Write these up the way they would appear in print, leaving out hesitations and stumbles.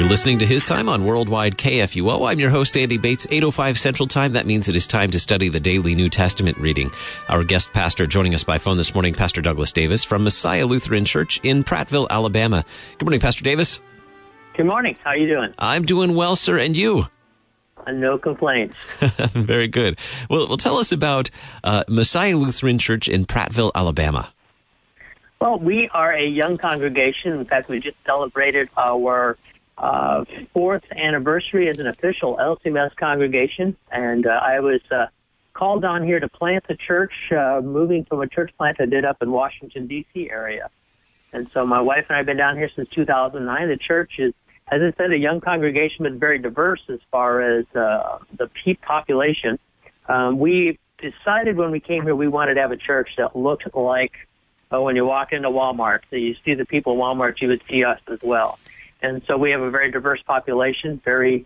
You're listening to His Time on Worldwide KFUO. I'm your host, Andy Bates, 8:05 Central Time. That means it is time to study the daily New Testament reading. Our guest pastor joining us by phone this morning, Pastor Douglas Davis from Messiah Lutheran Church in Prattville, Alabama. Good morning, Pastor Davis. Good morning. How are you doing? I'm doing well, sir, and you? No complaints. Very good. Well, tell us about Messiah Lutheran Church in Prattville, Alabama. Well, we are a young congregation. In fact, we just celebrated our fourth anniversary as an official LCMS congregation, and I was called on here to plant the church, moving from a church plant I did up in Washington, D.C. area. And so my wife and I have been down here since 2009. The church is, as I said, a young congregation, but very diverse as far as the population. We decided when we came here we wanted to have a church that looked like when you walk into Walmart. So you see the people in Walmart, you would see us as well. And so we have a very diverse population, very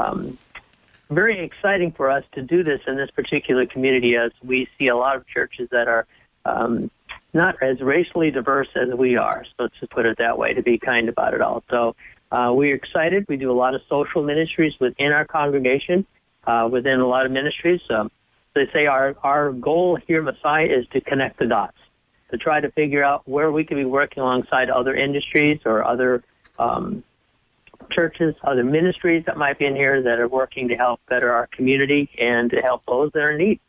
exciting for us to do this in this particular community, as we see a lot of churches that are not as racially diverse as we are. So let's just put it that way, to be kind about it all. So we're excited. We do a lot of social ministries within our congregation, within a lot of ministries. They say our goal here at Messiah is to connect the dots, to try to figure out where we can be working alongside other industries or other churches, other ministries that might be in here that are working to help better our community and to help those that are in need.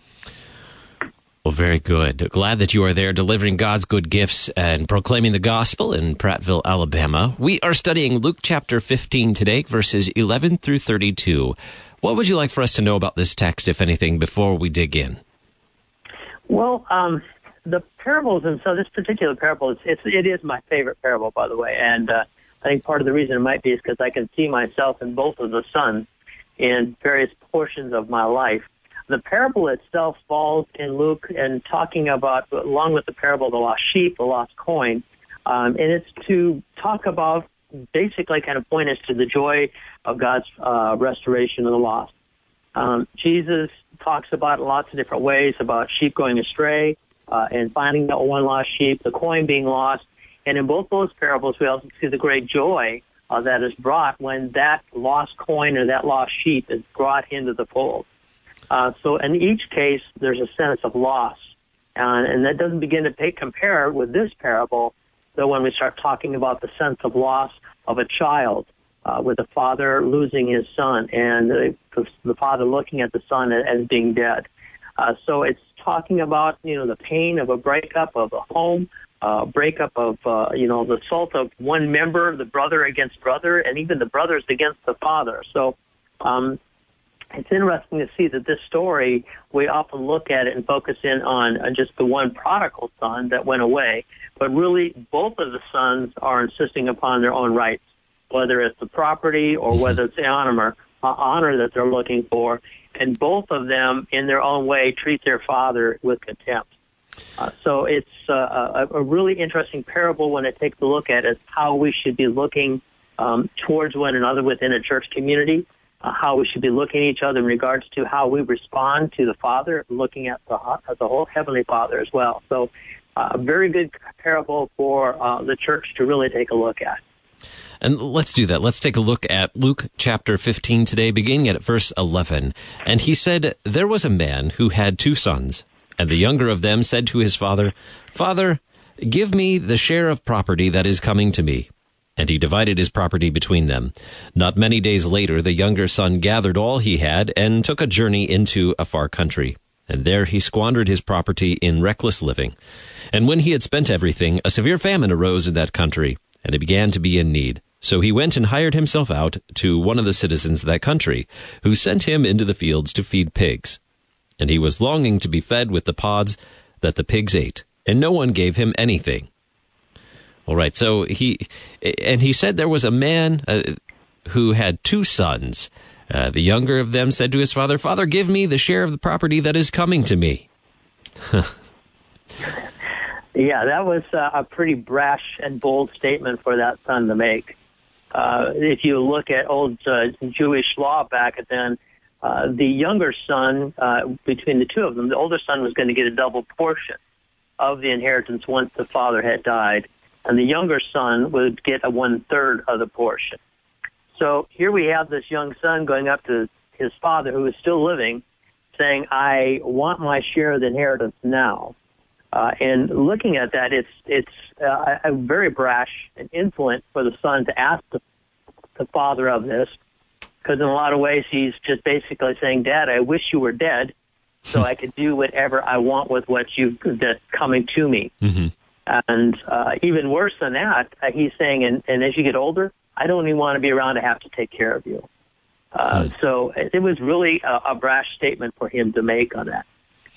Well, very good. Glad that you are there delivering God's good gifts and proclaiming the gospel in Prattville, Alabama. We are studying Luke chapter 15 today, verses 11 through 32. What would you like for us to know about this text, if anything, before we dig in? Well, the parables, and so this particular parable, it is my favorite parable, by the way, and I think part of the reason it might be is because I can see myself in both of the sons in various portions of my life. The parable itself falls in Luke and talking about, along with the parable of the lost sheep, the lost coin, and it's to talk about, basically kind of point us to the joy of God's restoration of the lost. Jesus talks about lots of different ways about sheep going astray and finding that one lost sheep, the coin being lost. And in both those parables, we also see the great joy that is brought when that lost coin or that lost sheep is brought into the fold. So in each case, there's a sense of loss. And that doesn't begin to compare with this parable, though, when we start talking about the sense of loss of a child, with the father losing his son and the father looking at the son as being dead. So it's talking about, the pain of a breakup of a home, breakup of, the assault of one member, the brother against brother, and even the brothers against the father. So it's interesting to see that this story, we often look at it and focus in on just the one prodigal son that went away, but really both of the sons are insisting upon their own rights, whether it's the property or whether it's the honor that they're looking for, and both of them, in their own way, treat their father with contempt. So it's a really interesting parable when it takes a look at it, how we should be looking towards one another within a church community, how we should be looking at each other in regards to how we respond to the Father, looking at the whole Heavenly Father as well. So a very good parable for the church to really take a look at. And let's do that. Let's take a look at Luke chapter 15 today, beginning at verse 11. And he said, "There was a man who had 2 sons, and the younger of them said to his father, 'Father, give me the share of property that is coming to me.' And he divided his property between them. Not many days later, the younger son gathered all he had and took a journey into a far country. And there he squandered his property in reckless living. And when he had spent everything, a severe famine arose in that country, and he began to be in need. So he went and hired himself out to one of the citizens of that country, who sent him into the fields to feed pigs. And he was longing to be fed with the pods that the pigs ate, and no one gave him anything." All right, so he said there was a man who had 2 sons. The younger of them said to his father, "Father, give me the share of the property that is coming to me." Yeah, that was a pretty brash and bold statement for that son to make. If you look at old Jewish law back then, the younger son, between the two of them, the older son was going to get a double portion of the inheritance once the father had died, and the younger son would get a 1/3 of the portion. So here we have this young son going up to his father, who is still living, saying, I want my share of the inheritance now. And looking at that, it's a very brash and insolent for the son to ask the father of this, because in a lot of ways he's just basically saying, Dad, I wish you were dead so I could do whatever I want with that's coming to me. Mm-hmm. And even worse than that, he's saying, and as you get older, I don't even want to be around to have to take care of you. So it was really a brash statement for him to make on that.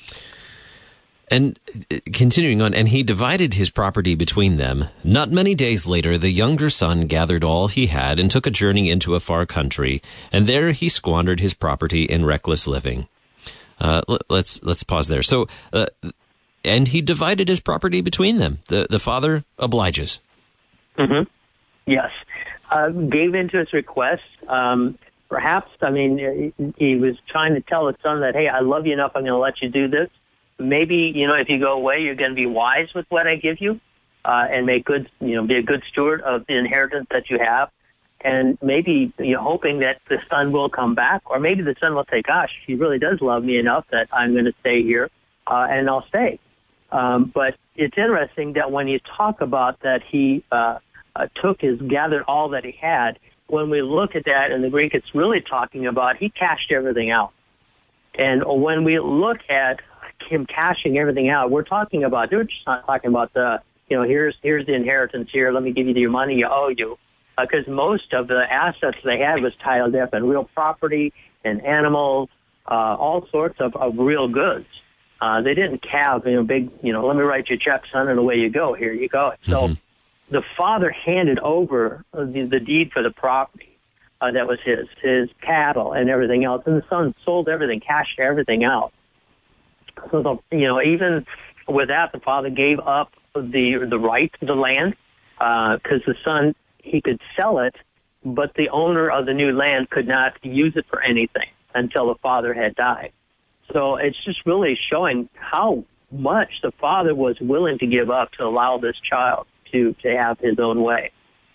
And continuing on, and he divided his property between them. Not many days later, the younger son gathered all he had and took a journey into a far country, and there he squandered his property in reckless living. Let's pause there. So, and he divided his property between them. The father obliges. Mm-hmm. Yes. Gave in to his request. Perhaps, he was trying to tell his son that, hey, I love you enough, I'm going to let you do this. Maybe, if you go away, you're going to be wise with what I give you, and make good, be a good steward of the inheritance that you have. And maybe you're hoping that the son will come back, or maybe the son will say, gosh, he really does love me enough that I'm going to stay here, and I'll stay. But it's interesting that when you talk about that he gathered all that he had, when we look at that in the Greek, it's really talking about he cashed everything out. And when we look at him cashing everything out, we're just not talking about here's the inheritance here, let me give you your money you owe you. Because most of the assets they had was tied up in real property and animals, all sorts of real goods. They didn't have, big, let me write you a check, son, and away you go. Here you go. So the father handed over the deed for the property that was his cattle and everything else, and the son sold everything, cashed everything out. So, even with that, the father gave up the right to the land, because the son, he could sell it, but the owner of the new land could not use it for anything until the father had died. So it's just really showing how much the father was willing to give up to allow this child to have his own way.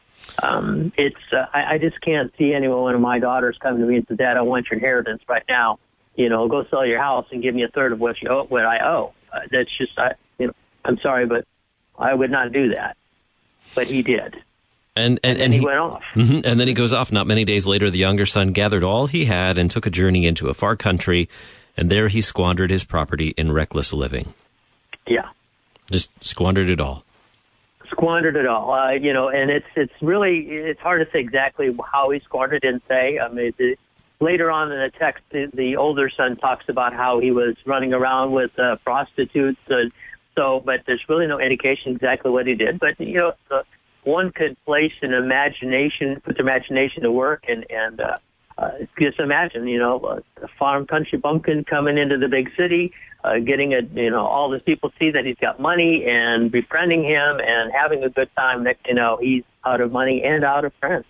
I just can't see any one of my daughters coming to me and say, Dad, I want your inheritance right now. Go sell your house and give me a third of what I owe. That's just, I'm sorry, but I would not do that. But he did. And he went off. Mm-hmm, and then he goes off. Not many days later, the younger son gathered all he had and took a journey into a far country, and there he squandered his property in reckless living. Yeah. Just squandered it all. Squandered it all. And it's hard to say exactly how he squandered it and say. Later on in the text, the older son talks about how he was running around with prostitutes. But there's really no indication exactly what he did. But, one could put their imagination to work and just imagine, a farm country bumpkin coming into the big city, getting all these people see that he's got money and befriending him and having a good time. Next, he's out of money and out of friends.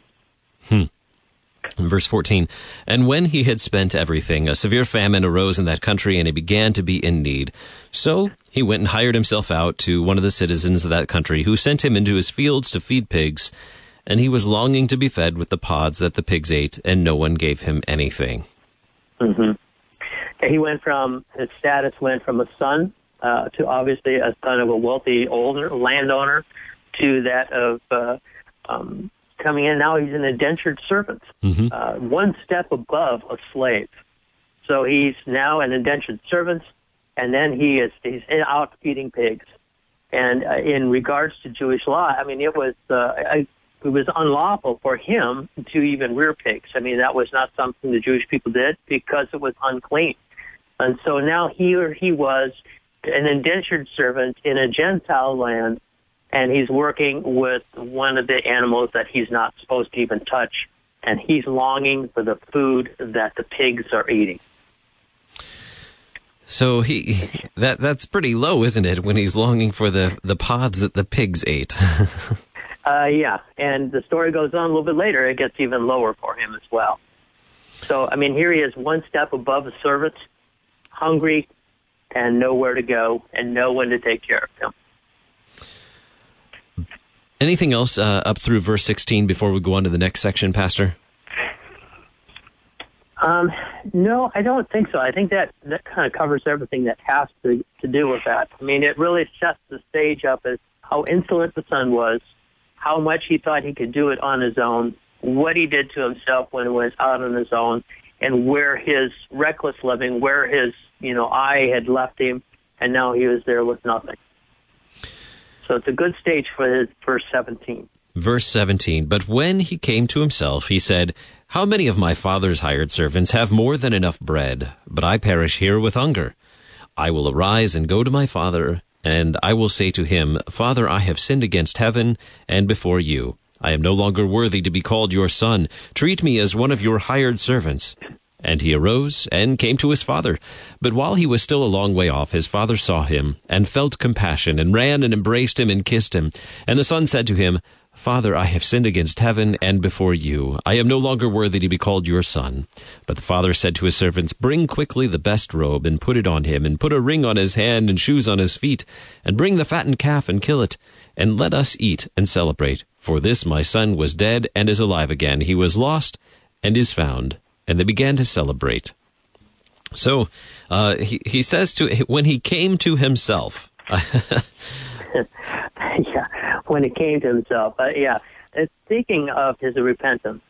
Verse 14, and when he had spent everything, a severe famine arose in that country, and he began to be in need. So he went and hired himself out to one of the citizens of that country, who sent him into his fields to feed pigs, and he was longing to be fed with the pods that the pigs ate, and no one gave him anything. Mm-hmm. His status went from a son to obviously a son of a wealthy landowner to that of coming in. Now he's an indentured servant, one step above a slave. So he's now an indentured servant, and then he's out feeding pigs. And in regards to Jewish law, it was unlawful for him to even rear pigs. That was not something the Jewish people did because it was unclean. And so now he was an indentured servant in a Gentile land, and he's working with one of the animals that he's not supposed to even touch, and he's longing for the food that the pigs are eating. So that's pretty low, isn't it, when he's longing for the pods that the pigs ate? Yeah, and the story goes on a little bit later. It gets even lower for him as well. So, here he is one step above a servant, hungry, and nowhere to go, and no one to take care of him. Anything else up through verse 16 before we go on to the next section, Pastor? No, I don't think so. I think that kind of covers everything that has to do with that. I mean, it really sets the stage up as how insolent the son was, how much he thought he could do it on his own, what he did to himself when he was out on his own, and where his reckless living, where his, eye had left him, and now he was there with nothing. So it's a good stage for his verse 17. Verse 17, but when he came to himself, he said, how many of my father's hired servants have more than enough bread, but I perish here with hunger? I will arise and go to my father, and I will say to him, Father, I have sinned against heaven and before you. I am no longer worthy to be called your son. Treat me as one of your hired servants. And he arose and came to his father. But while he was still a long way off, his father saw him and felt compassion and ran and embraced him and kissed him. And the son said to him, Father, I have sinned against heaven and before you. I am no longer worthy to be called your son. But the father said to his servants, Bring quickly the best robe and put it on him, and put a ring on his hand and shoes on his feet, and bring the fattened calf and kill it, and let us eat and celebrate. For this my son was dead and is alive again. He was lost and is found. And they began to celebrate. So he says when he came to himself. Yeah, when it came to himself. Speaking of his repentance,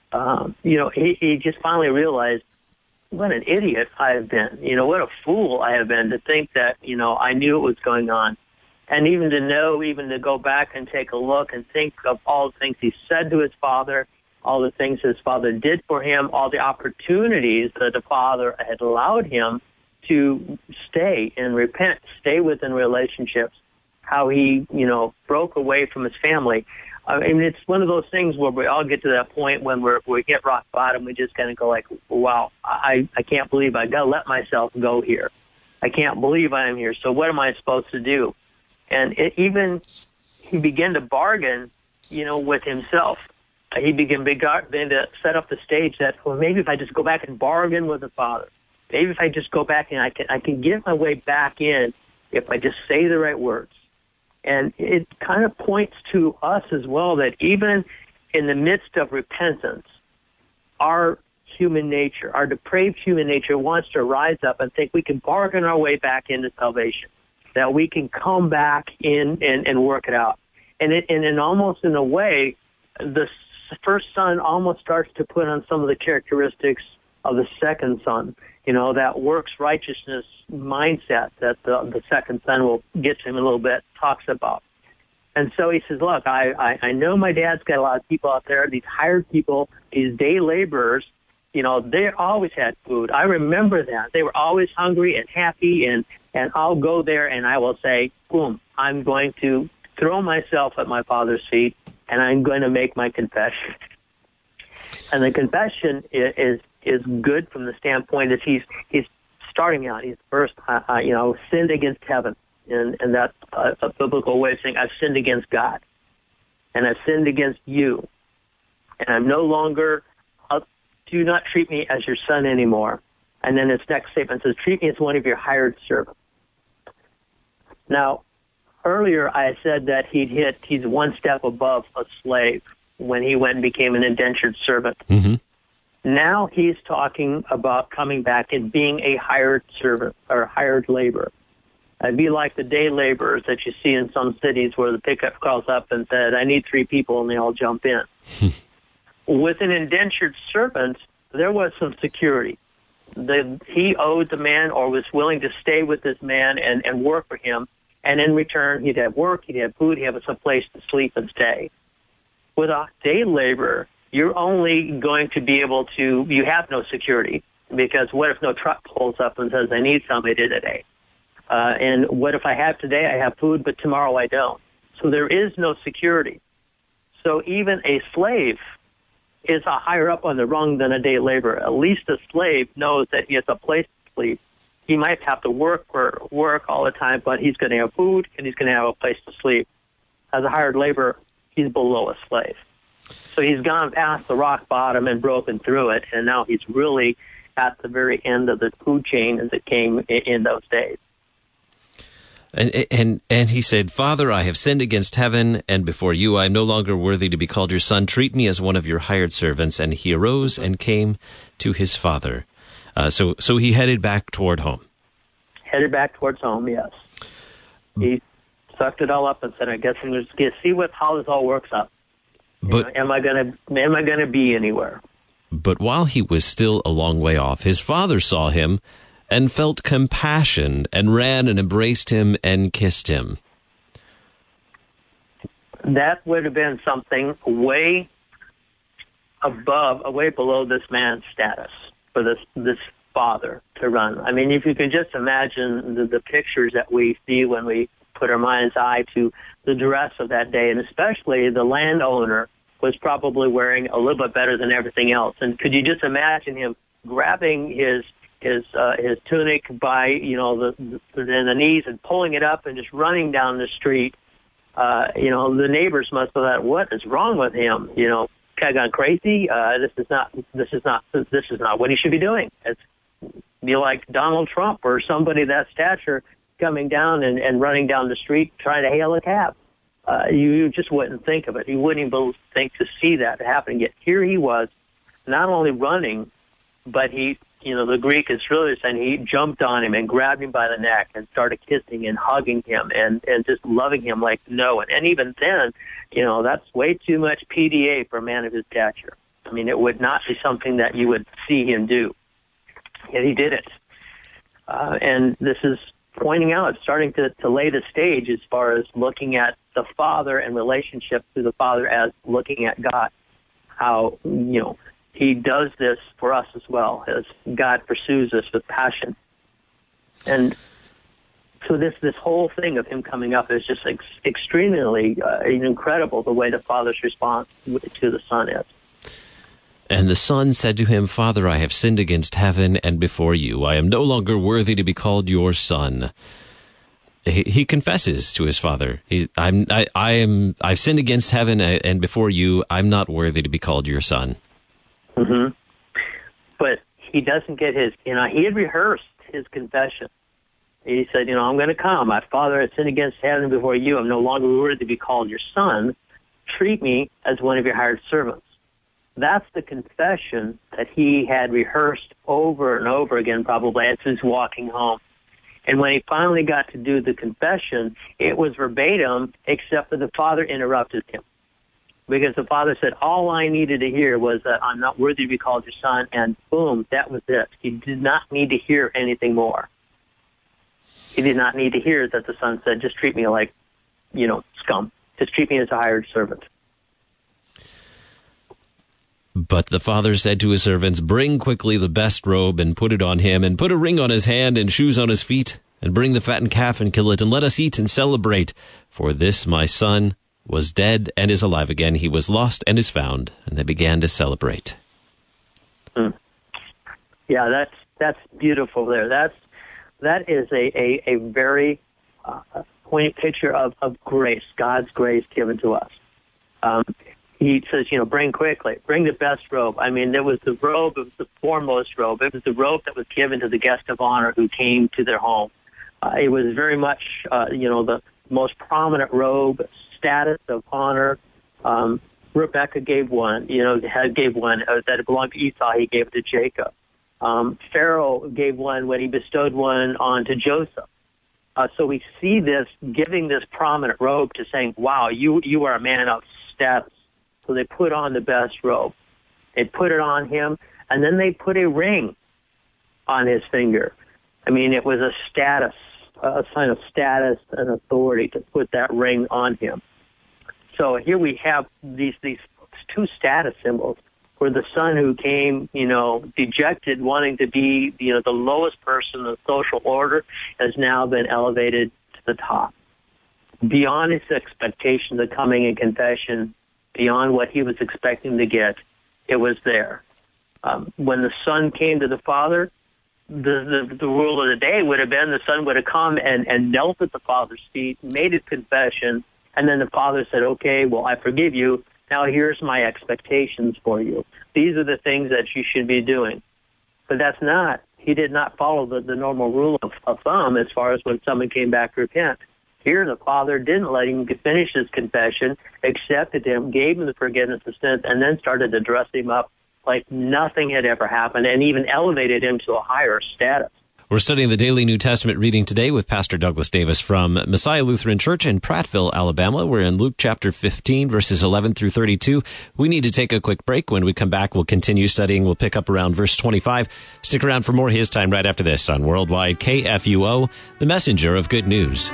he just finally realized what an idiot I have been. What a fool I have been to think that, I knew what was going on. And even to go back and take a look and think of all the things he said to his father, all the things his father did for him, all the opportunities that the father had allowed him to stay and repent, stay within relationships, how he, broke away from his family. I mean, it's one of those things where we all get to that point when we hit rock bottom. We just kind of go like, wow, I can't believe I got to let myself go here. I can't believe I am here. So what am I supposed to do? And he began to bargain, with himself. He began to set up the stage that, well, maybe if I just go back and bargain with the Father, maybe if I just go back and I can get my way back in if I just say the right words. And it kind of points to us as well that even in the midst of repentance, our human nature, our depraved human nature wants to rise up and think we can bargain our way back into salvation, that we can come back in and work it out. And almost in a way, the first son almost starts to put on some of the characteristics of the second son, that works righteousness mindset that the second son will get to him a little bit, talks about. And so he says, look, I know my dad's got a lot of people out there, these hired people, these day laborers, they always had food. I remember that. They were always hungry and happy, and I'll go there and I will say, boom, I'm going to throw myself at my father's feet, and I'm going to make my confession. And the confession is good from the standpoint that he's starting out. He's first, sinned against heaven, and that's a biblical way of saying I've sinned against God, and I've sinned against you, and I'm no longer. Do not treat me as your son anymore. And then his next statement says, treat me as one of your hired servants. Now, earlier I said that he's one step above a slave when he went and became an indentured servant. Mm-hmm. Now he's talking about coming back and being a hired servant or hired laborer. It'd be like the day laborers that you see in some cities where the pickup calls up and said, I need 3 people, and they all jump in. With an indentured servant, there was some security. He owed the man or was willing to stay with this man and work for him. And in return, he'd have work, he'd have food, he'd have some place to sleep and stay. With a day laborer, you're only going to be able to, you have no security, because what if no truck pulls up and says, I need somebody today? And what if I have today, I have food, but tomorrow I don't? So there is no security. So even a slave is a higher up on the rung than a day laborer. At least a slave knows that he has a place to sleep. He might have to work all the time, but he's going to have food and he's going to have a place to sleep. As a hired laborer, he's below a slave. So he's gone past the rock bottom and broken through it, and now he's really at the very end of the food chain as it came in those days. And he said, "Father, I have sinned against heaven and before you. I am no longer worthy to be called your son. Treat me as one of your hired servants." And he arose and came to his father. So he headed back toward home. Headed back towards home, yes. He sucked it all up and said, "I guess I'm just going to see how this all works out. But am I gonna be anywhere?" But while he was still a long way off, his father saw him and felt compassion and ran and embraced him and kissed him. That would have been something way below this man's status for this father to run. I mean, if you can just imagine the pictures that we see when we put our mind's eye to the dress of that day, and especially the landowner was probably wearing a little bit better than everything else. And could you just imagine him grabbing his tunic by the knees and pulling it up and just running down the street? The neighbors must have thought, "What is wrong with him? Kind of gone crazy. This is not what he should be doing." It's like Donald Trump or somebody that stature coming down and running down the street trying to hail a cab. You just wouldn't think of it. You wouldn't even think to see that happen. Yet here he was, not only running, but he, the Greek is really saying he jumped on him and grabbed him by the neck and started kissing and hugging him and just loving him like no one. And even then, that's way too much PDA for a man of his stature. I mean, it would not be something that you would see him do. Yet he did it. And this is pointing out, starting to lay the stage as far as looking at the Father and relationship to the Father as looking at God. How, he does this for us as well, as God pursues us with passion. And so this whole thing of him coming up is just extremely incredible, the way the Father's response to the Son is. And the son said to him, "Father, I have sinned against heaven and before you. I am no longer worthy to be called your son." He confesses to his father, "I've sinned against heaven and before you. I'm not worthy to be called your son." Mm-hmm. But he doesn't get he had rehearsed his confession. He said, "I'm going to come. My father has sinned against heaven and before you. I'm no longer worthy to be called your son. Treat me as one of your hired servants." That's the confession that he had rehearsed over and over again, probably as he's walking home. And when he finally got to do the confession, it was verbatim, except that the father interrupted him. Because the father said, all I needed to hear was that I'm not worthy to be called your son, and boom, that was it. He did not need to hear anything more. He did not need to hear that the son said, just treat me like, scum. Just treat me as a hired servant. But the father said to his servants, "Bring quickly the best robe and put it on him, and put a ring on his hand and shoes on his feet, and bring the fattened calf and kill it, and let us eat and celebrate. For this my son was dead and is alive again. He was lost and is found." And they began to celebrate. Yeah, that's beautiful there. That is a very poignant picture of grace, God's grace given to us. He says, bring quickly, bring the best robe. I mean, there was the robe, it was the foremost robe. It was the robe that was given to the guest of honor who came to their home. It was very much, the most prominent robe, status of honor. Rebecca gave one, gave one that belonged to Esau. He gave it to Jacob. Pharaoh gave one when he bestowed one onto Joseph. So we see this giving this prominent robe to saying, wow, you are a man of status. So they put on the best robe. They put it on him, and then they put a ring on his finger. I mean, it was a sign of status and authority to put that ring on him. So here we have these two status symbols, where the son who came, dejected, wanting to be, the lowest person in the social order, has now been elevated to the top. Beyond his expectation of coming in confession, beyond what he was expecting to get, it was there. When the son came to the father, the rule of the day would have been the son would have come and knelt at the father's feet, made his confession, and then the father said, okay, well, I forgive you. Now here's my expectations for you. These are the things that you should be doing. But that's not he did not follow the normal rule of thumb as far as when someone came back to repent. Here, the father didn't let him finish his confession, accepted him, gave him the forgiveness of sins, and then started to dress him up like nothing had ever happened, and even elevated him to a higher status. We're studying the Daily New Testament reading today with Pastor Douglas Davis from Messiah Lutheran Church in Prattville, Alabama. We're in Luke chapter 15, verses 11 through 32. We need to take a quick break. When we come back, we'll continue studying. We'll pick up around verse 25. Stick around for more His Time right after this on Worldwide KFUO, the messenger of good news.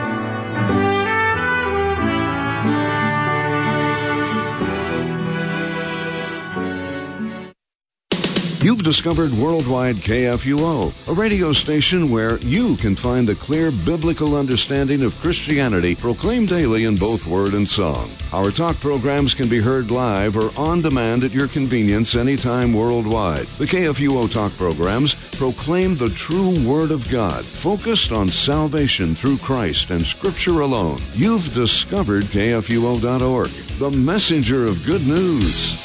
You've discovered Worldwide KFUO, a radio station where you can find the clear biblical understanding of Christianity proclaimed daily in both word and song. Our talk programs can be heard live or on demand at your convenience anytime worldwide. The KFUO talk programs proclaim the true Word of God, focused on salvation through Christ and Scripture alone. You've discovered KFUO.org, the messenger of good news.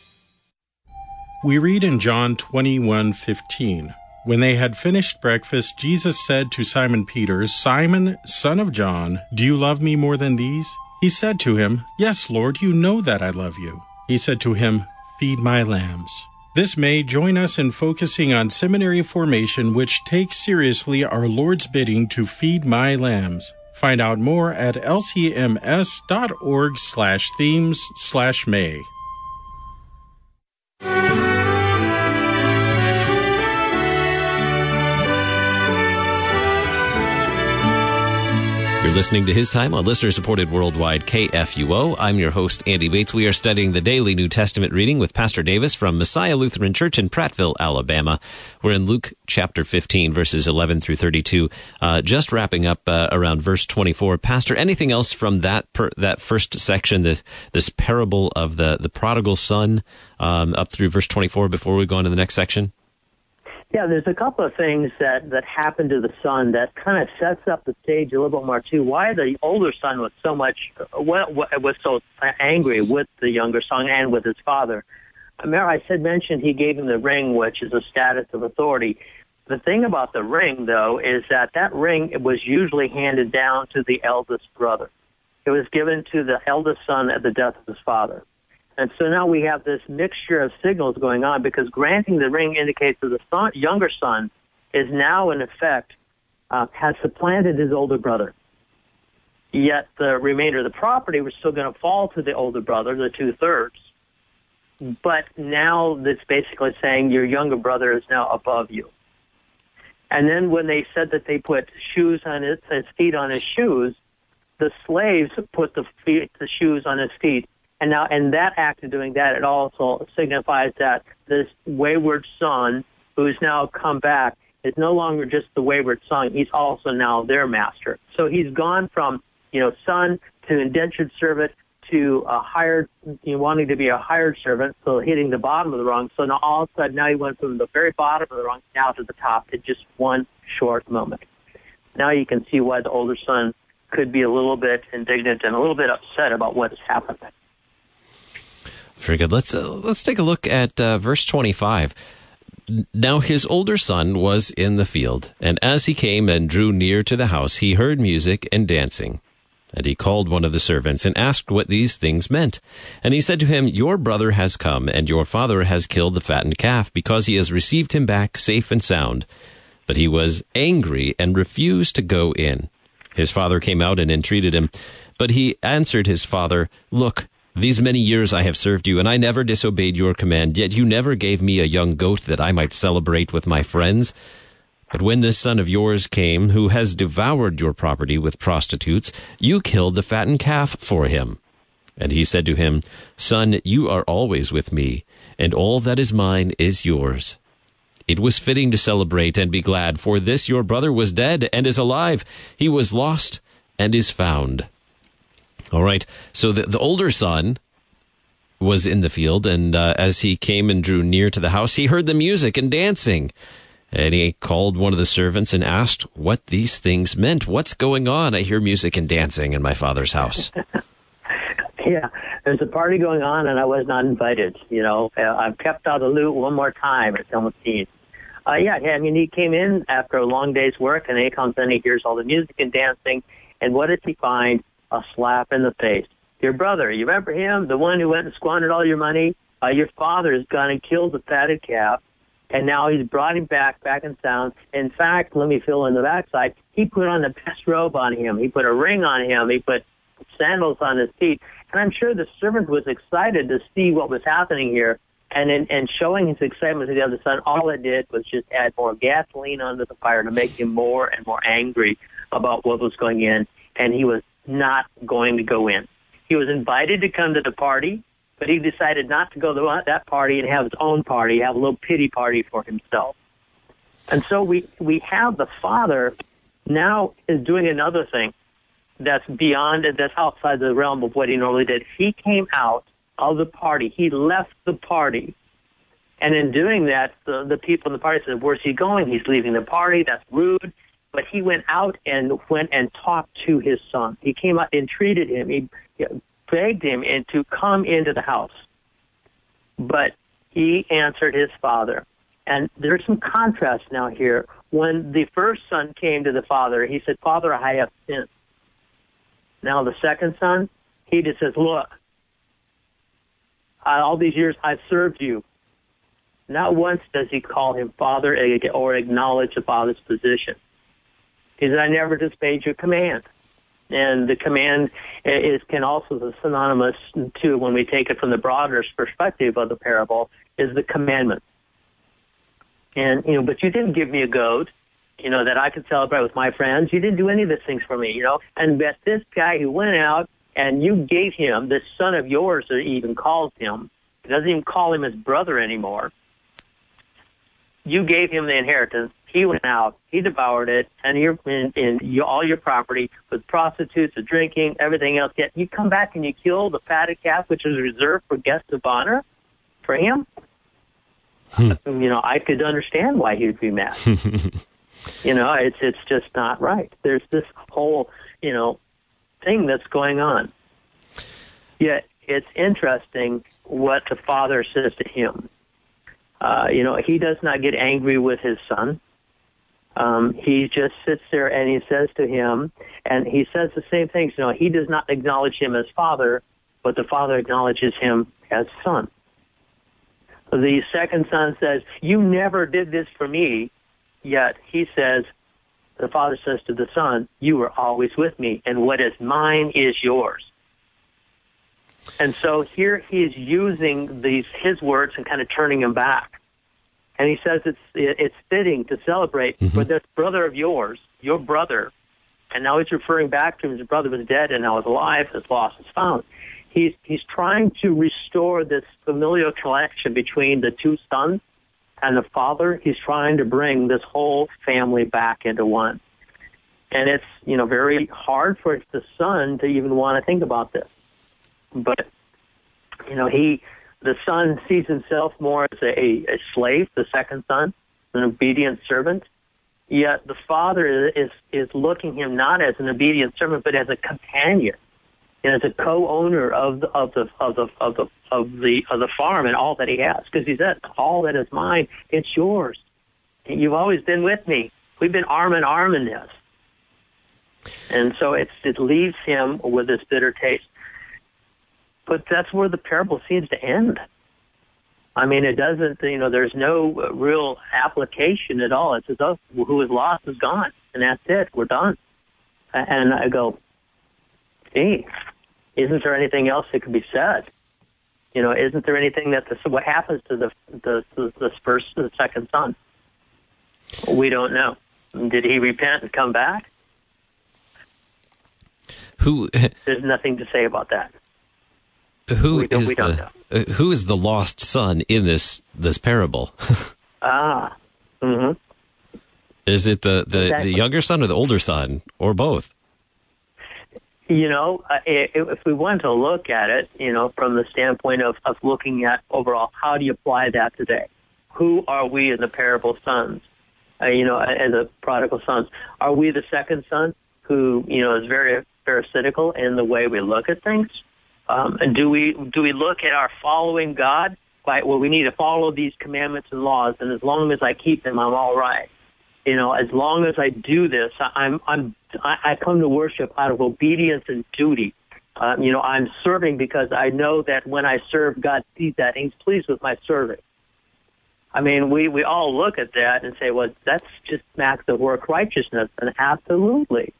We read in John 21:15, "When they had finished breakfast, Jesus said to Simon Peter, 'Simon, son of John, do you love me more than these?' He said to him, 'Yes, Lord, you know that I love you.' He said to him, 'Feed my lambs.'" This May, join us in focusing on seminary formation, which takes seriously our Lord's bidding to feed my lambs. Find out more at lcms.org/themes/May. You're listening to His Time on listener-supported Worldwide KFUO. I'm your host, Andy Bates. We are studying the Daily New Testament reading with Pastor Davis from Messiah Lutheran Church in Prattville, Alabama. We're in Luke chapter 15, verses 11 through 32. Just wrapping up around verse 24. Pastor, anything else from that first section, this parable of the prodigal son, up through verse 24 before we go on to the next section? Yeah, there's a couple of things that happened to the son that kind of sets up the stage a little bit more too. Why the older son was so angry with the younger son and with his father. I mentioned he gave him the ring, which is a status of authority. The thing about the ring, though, is that ring was usually handed down to the eldest brother. It was given to the eldest son at the death of his father. And so now we have this mixture of signals going on, because granting the ring indicates that the younger son is now, in effect, has supplanted his older brother. Yet the remainder of the property was still going to fall to the older brother, the 2/3. But now it's basically saying your younger brother is now above you. And then when they said that they put shoes on his feet on his shoes, the slaves put the shoes on his feet. And now, in that act of doing that, it also signifies that this wayward son, who's now come back, is no longer just the wayward son. He's also now their master. So he's gone from, son to indentured servant to a hired, wanting to be a hired servant, so hitting the bottom of the rung. So now all of a sudden, now he went from the very bottom of the rung now to the top in just one short moment. Now you can see why the older son could be a little bit indignant and a little bit upset about what has happened. Very good. Let's take a look at verse 25. Now his older son was in the field, and as he came and drew near to the house, he heard music and dancing. And he called one of the servants and asked what these things meant. And he said to him, "Your brother has come, and your father has killed the fattened calf, because he has received him back safe and sound." But he was angry and refused to go in. His father came out and entreated him. But he answered his father, "Look, these many years I have served you, and I never disobeyed your command, yet you never gave me a young goat that I might celebrate with my friends. But when this son of yours came, who has devoured your property with prostitutes, you killed the fattened calf for him." And he said to him, "Son, you are always with me, and all that is mine is yours. It was fitting to celebrate and be glad, for this your brother was dead and is alive. He was lost and is found." All right, so the older son was in the field, and as he came and drew near to the house, he heard the music and dancing. And he called one of the servants and asked what these things meant. "What's going on? I hear music and dancing in my father's house." Yeah, there's a party going on, and I was not invited. I've kept out of the loot one more time at Selma Teen. Yeah, I mean, he came in after a long day's work, and he comes in, he hears all the music and dancing, and what does he find? A slap in the face. Your brother, you remember him, the one who went and squandered all your money? Your father has gone and killed the fatted calf, and now he's brought him back in sound. In fact, let me fill in the backside, he put on the best robe on him. He put a ring on him. He put sandals on his feet. And I'm sure the servant was excited to see what was happening here. And showing his excitement to the other son, all it did was just add more gasoline onto the fire to make him more and more angry about what was going in. And he was not going to go in. He was invited to come to the party, but he decided not to go to that party and have his own party, have a little pity party for himself. And so we have the father now is doing another thing that's beyond, that's outside the realm of what he normally did. He came out of the party. He left the party. And in doing that, the people in the party said, where's he going? He's leaving the party. That's rude. But he went out and talked to his son. He came out and treated him. He begged him to come into the house. But he answered his father. And there's some contrast now here. When the first son came to the father, he said, Father, I have sinned. Now the second son, he just says, look, all these years I've served you. Not once does he call him father or acknowledge the father's position. He said, I never disobeyed your command. And the command can also be synonymous to, when we take it from the broader perspective of the parable, is the commandment. And, but you didn't give me a goat, that I could celebrate with my friends. You didn't do any of these things for me, And that this guy who went out and you gave him, this son of yours that he even calls him, he doesn't even call him his brother anymore. You gave him the inheritance. He went out, he devoured it, and all your property with prostitutes, the drinking, everything else. Yet you come back and you kill the fatted calf, which is reserved for guests of honor for him. I could understand why he would be mad. It's just not right. There's this whole, thing that's going on. Yet it's interesting what the father says to him. He does not get angry with his son. He just sits there and he says to him, and he says the same things. He does not acknowledge him as father, but the father acknowledges him as son. The second son says, you never did this for me. Yet he says, the father says to the son, you were always with me, and what is mine is yours. And so here he is using his words and kind of turning them back. And he says it's fitting to celebrate for this brother of yours, your brother, and now he's referring back to him. His brother was dead and now is alive, his lost is found. He's trying to restore this familial connection between the two sons and the father. He's trying to bring this whole family back into one. And it's, very hard for the son to even want to think about this. But, the son sees himself more as a slave, the second son, an obedient servant. Yet the father is looking him not as an obedient servant, but as a companion, and as a co-owner of the farm and all that he has. Because he said, all that is mine, it's yours. And you've always been with me. We've been arm in arm in this. And so it leaves him with this bitter taste. But that's where the parable seems to end. I mean, it doesn't, there's no real application at all. It says, oh, who is lost is gone. And that's it. We're done. And I go, gee, isn't there anything else that could be said? Isn't there anything what happens to the second son? We don't know. Did he repent and come back? There's nothing to say about that. Who is the lost son in this parable? Is it the younger son or the older son, or both? If we want to look at it, from the standpoint of looking at overall, how do you apply that today? Who are we in the parable sons? As the prodigal sons, are we the second son who is very pharisaical in the way we look at things? And do we look at our following God well, we need to follow these commandments and laws, and as long as I keep them, I'm all right. As long as I do this, I come to worship out of obedience and duty. I'm serving because I know that when I serve, God sees that, and He's pleased with my serving. I mean, we all look at that and say, well, that's just acts of work righteousness, and absolutely.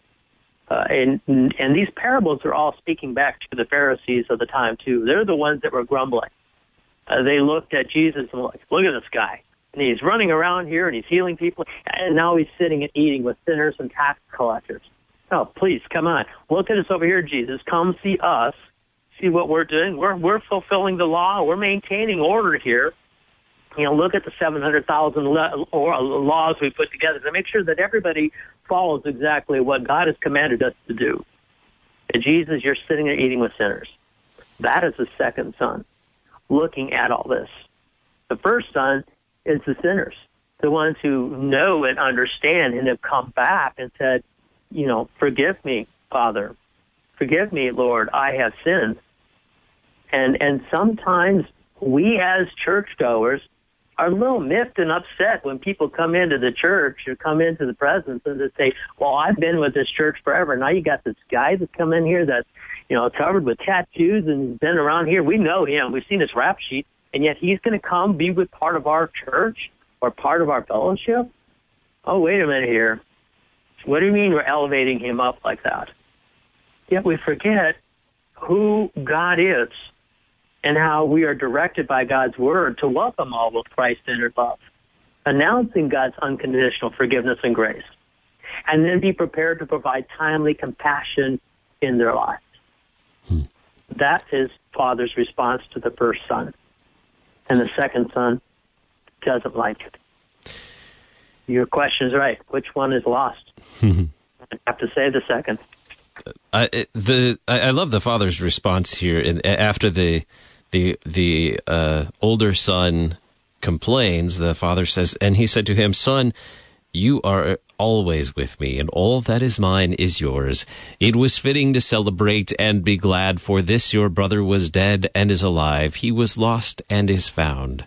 And these parables are all speaking back to the Pharisees of the time, too. They're the ones that were grumbling. They looked at Jesus and like, look at this guy. And he's running around here and he's healing people, and now he's sitting and eating with sinners and tax collectors. Oh, please, come on. Look at us over here, Jesus. Come see us. See what we're doing. We're fulfilling the law. We're maintaining order here. Look at the 700,000 laws we put together to make sure that everybody follows exactly what God has commanded us to do. And Jesus, you're sitting there eating with sinners. That is the second son, looking at all this. The first son is the sinners, the ones who know and understand and have come back and said, forgive me, Father. Forgive me, Lord, I have sinned. And sometimes we as churchgoers are a little miffed and upset when people come into the church or come into the presence and they say, well, I've been with this church forever. Now you got this guy that's come in here that's, covered with tattoos and he's been around here. We know him. We've seen his rap sheet. And yet he's going to come be with part of our church or part of our fellowship? Oh, wait a minute here. What do you mean we're elevating him up like that? Yet we forget who God is and how we are directed by God's word to welcome all with Christ-centered love, announcing God's unconditional forgiveness and grace, and then be prepared to provide timely compassion in their lives. That is Father's response to the first son. And the second son doesn't like it. Your question is right. Which one is lost? I have to say the second. I love the father's response here. After the older son complains, the father says, and he said to him, Son, you are always with me, and all that is mine is yours. It was fitting to celebrate and be glad, for this your brother was dead and is alive. He was lost and is found.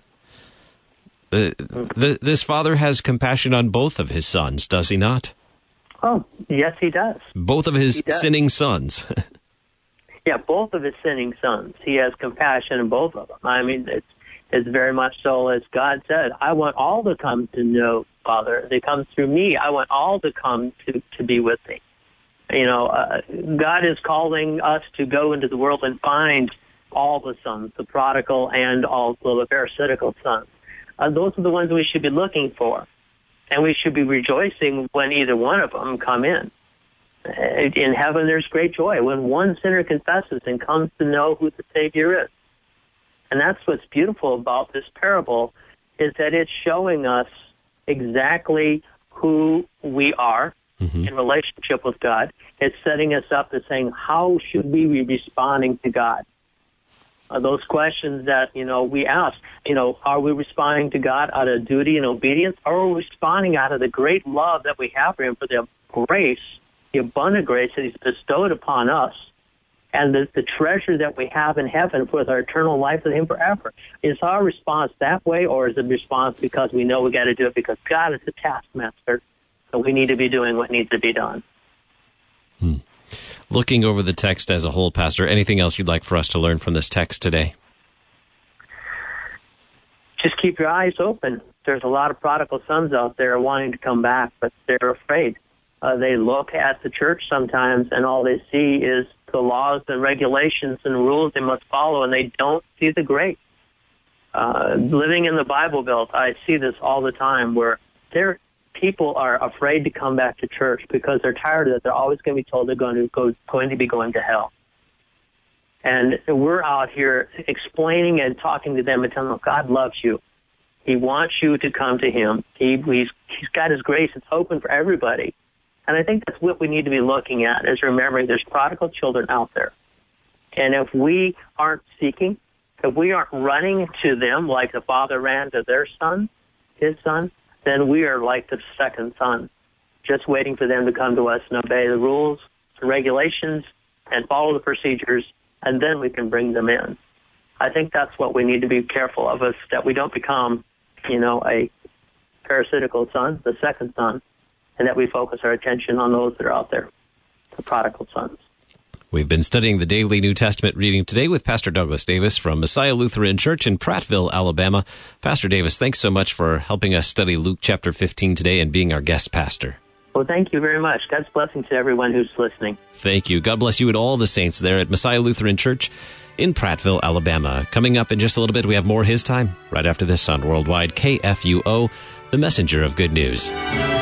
This father has compassion on both of his sons, does he not? Oh, yes, he does. Both of his sinning sons. Yeah, both of his sinning sons. He has compassion on both of them. I mean, it's very much so as God said, I want all to come to know Father. They come through me. I want all to come to be with me. God is calling us to go into the world and find all the sons, the prodigal and also the parasitical sons. Those are the ones we should be looking for. And we should be rejoicing when either one of them come in. In heaven, there's great joy when one sinner confesses and comes to know who the Savior is. And that's what's beautiful about this parable, is that it's showing us exactly who we are in relationship with God. It's setting us up to saying, how should we be responding to God? Those questions that, we ask, are we responding to God out of duty and obedience, or are we responding out of the great love that we have for Him, for the grace, the abundant grace that He's bestowed upon us, and the treasure that we have in heaven with our eternal life with Him forever? Is our response that way, or is it a response because we know we got to do it because God is the taskmaster, so we need to be doing what needs to be done? Looking over the text as a whole, Pastor, anything else you'd like for us to learn from this text today? Just keep your eyes open. There's a lot of prodigal sons out there wanting to come back, but they're afraid. They look at the church sometimes, and all they see is the laws and regulations and rules they must follow, and they don't see the grace. Living in the Bible Belt, I see this all the time, where people are afraid to come back to church because they're tired of it. They're always going to be told they're going to be going to hell. And we're out here explaining and talking to them and telling them, God loves you. He wants you to come to Him. He's got His grace. It's open for everybody. And I think that's what we need to be looking at, is remembering there's prodigal children out there. And if we aren't seeking, if we aren't running to them like the father ran to their son, his son, then we are like the second son, just waiting for them to come to us and obey the rules and regulations and follow the procedures, and then we can bring them in. I think that's what we need to be careful of, is that we don't become, a parasitical son, the second son, and that we focus our attention on those that are out there, the prodigal sons. We've been studying the daily New Testament reading today with Pastor Douglas Davis from Messiah Lutheran Church in Prattville, Alabama. Pastor Davis, thanks so much for helping us study Luke chapter 15 today and being our guest pastor. Well, thank you very much. God's blessing to everyone who's listening. Thank you. God bless you and all the saints there at Messiah Lutheran Church in Prattville, Alabama. Coming up in just a little bit, we have more His Time right after this on Worldwide KFUO, the messenger of good news.